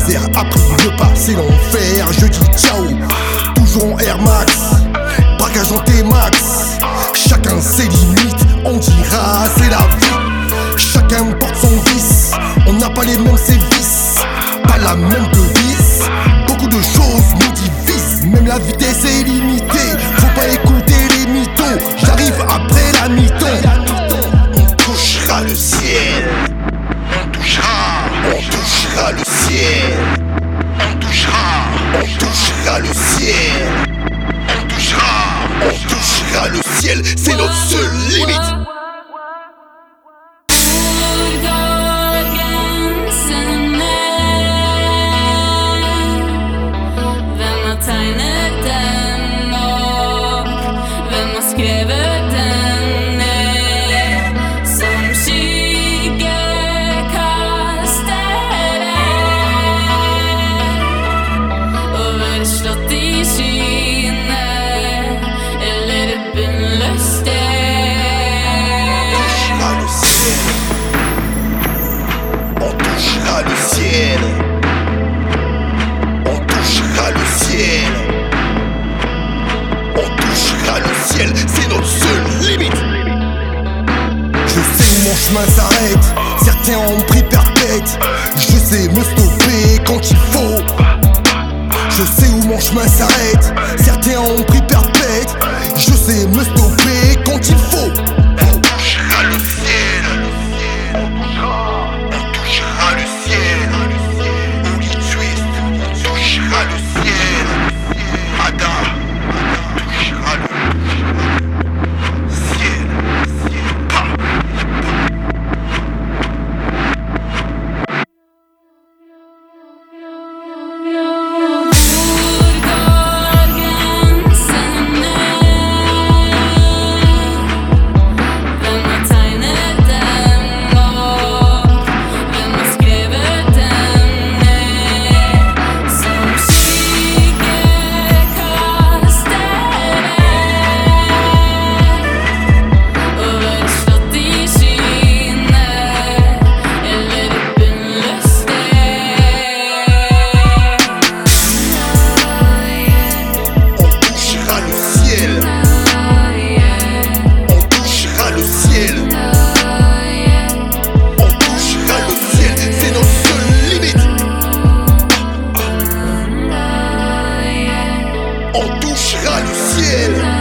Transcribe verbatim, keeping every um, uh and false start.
misère après le passé l'enfer. Je dis ciao, toujours en Air Max, braquage en T-Max. Chacun ses limites, on dira c'est la vie. Chacun porte son vice, on n'a pas les mêmes sévices, pas la même devise. Beaucoup de choses nous divisent, même la vitesse est limitée. Faut pas écouter les mythos, j'arrive après la mi-temps. On touchera le ciel, on touchera, on touchera le ciel, on touchera, on touchera le ciel, on touchera, on touchera le ciel, c'est notre seule limite. On touchera le ciel, on touchera le ciel, c'est notre seule limite. Je sais où mon chemin s'arrête, certains ont pris perpète. Je sais me stopper quand il faut. Je sais où mon chemin s'arrête, certains ont pris perpète. Je sais me stopper quand il faut. On touchera le ciel, on touchera, on touchera le ciel. Holy Twist, on touchera le ciel. Ada, on touchera le ciel. Pa. On touchera le ciel.